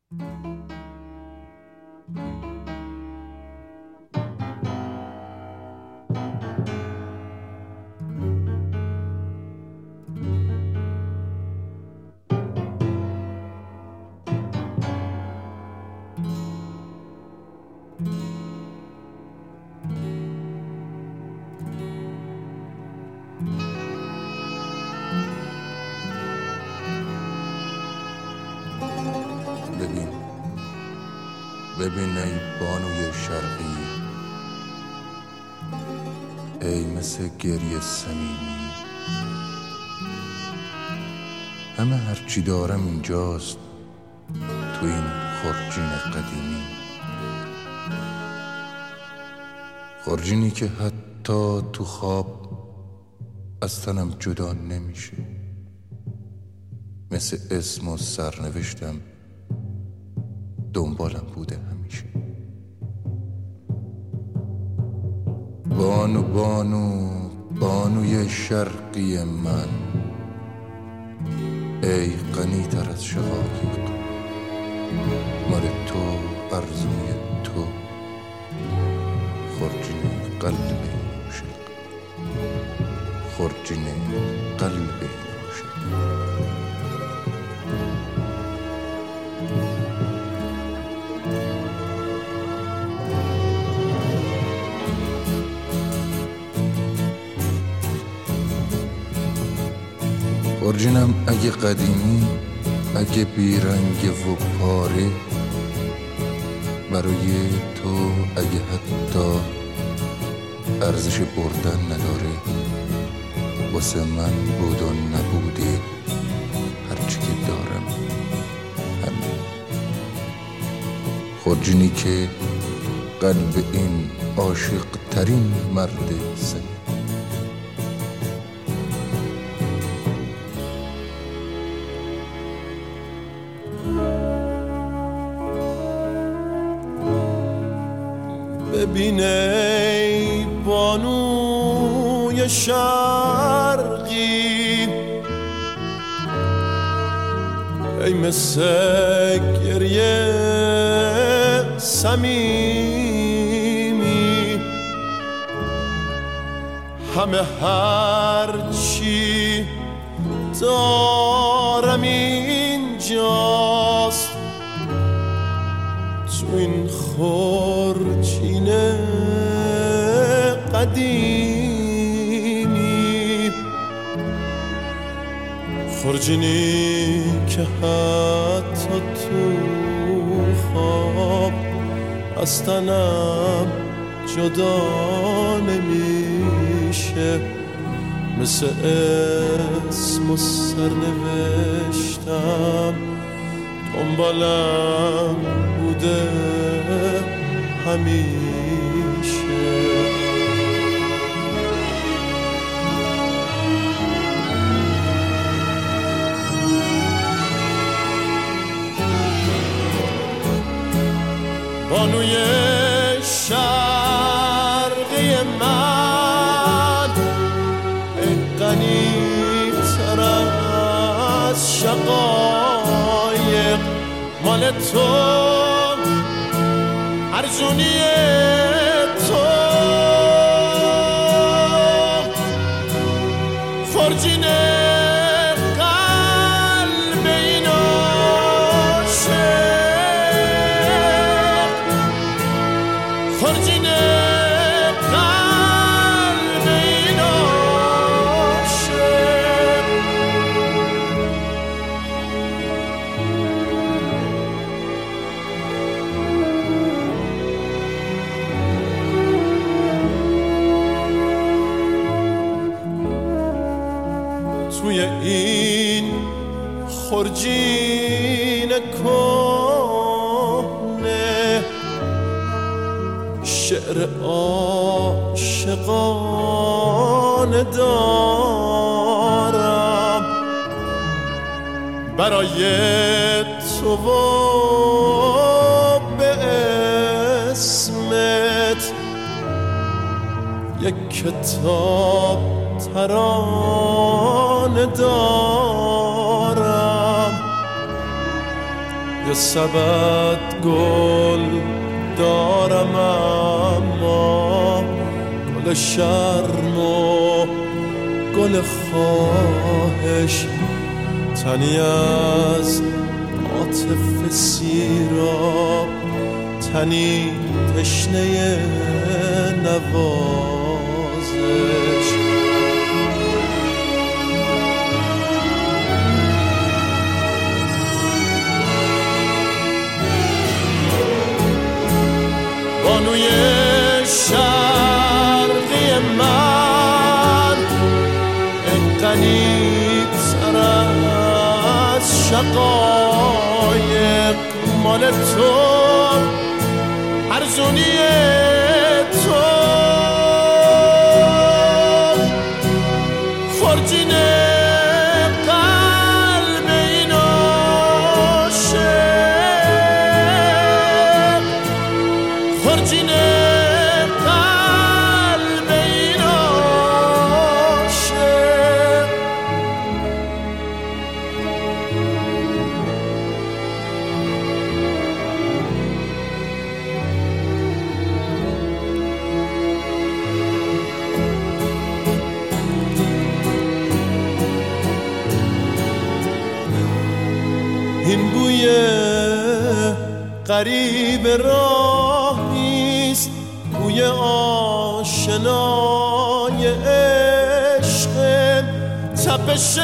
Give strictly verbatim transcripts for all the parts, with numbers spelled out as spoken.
ببین ببین ای بانوی شرقی، ای مثل گریه صمیمی، همه هرچی دارم اینجاست تو این خرجین قدیمی، خرجینی که حتی تو خواب از تنم جدا نمیشه، مثل اسم و سرنوشتم دنبالم بوده همیشه. بانو بانو بانوی شرقی من، ای غنی تر از شقایق، مال تو آرزوی تو خرجین قلب عاشق، خرجین قلب عاشق. خرجینم اگه قدیمی، اگه بیرنگ و پاره، برای تو اگه حتی ارزش بردن نداره، واسه من بود و نبوده هرچی که دارم همین. خرجینی که قلب این عاشق ترین مرد سن، ببین ای بانوی شرقی، ای مثل گریه صمیمی، همه هرچی دارم اینجاست تو این خرجین قدیمی، خرجینی که حتی تو خواب از تنم جدا نمیشه، مثل اسم و سرنوشتم دنبالم بوده همیشه. بانوی شرقی من، ای غنی تر از شقایق، مال تو ارزونی تو خرجین قلب این عاشق، خرجین قلب این عاشق. توی این خرجین کهنه شعر عاشقانه دارم برای تو و به اسمت، یک کتاب ترانه دارم، یه سبد گل دارم اما گل شرم و گل خواهش، تنی از عاطفه سیراب، تنی تشنه نوازش. بانوی شرقی من ای غنی‌تر از شقایق، مال تو ارزونی تو خورجین قلب این عاشق، خورجین قلب این عاشق. این بوی غریب راهیست، بوی آشنای عشق، تپش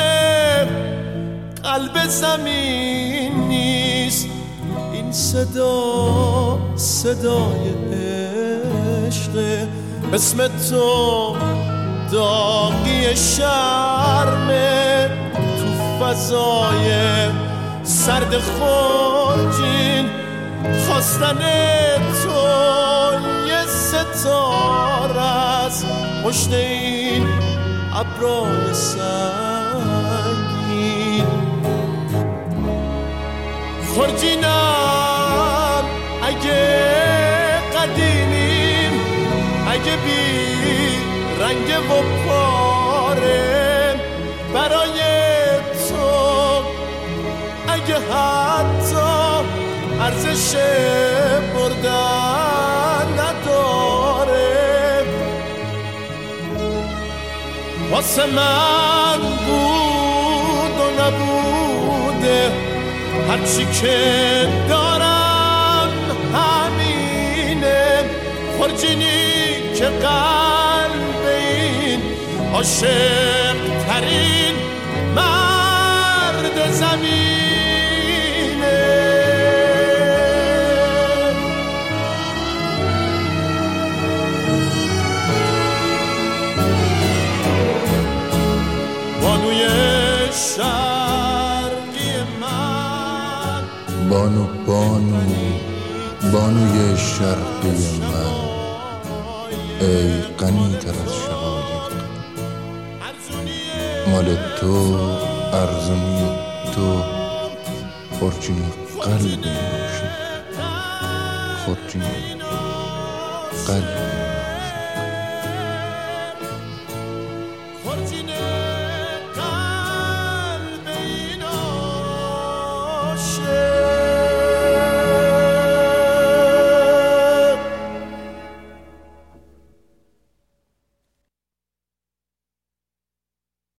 قلب زمین نیست. این صدا صدای عشق، اسم تو داغی شرمه، تو فضای سرد خورجین خواستن تو یه ستاره از پشت این ابرای سنگین. خورجینم اگه قدیمیم، اگه بی رنگ و پاره برای تو، اگه حتی ارزش بردن نداره، واسه من بود و نبوده، هرچی که دارم همینه. خورجینی که قلب این عاشق ترین مرد زمینه. بانوی شرقی من، بانو بانو بانوی شرقی من ای غنی‌تر از شقایق، مال تو ارزونی تو خورجین قلب این عاشق، خورجین قلب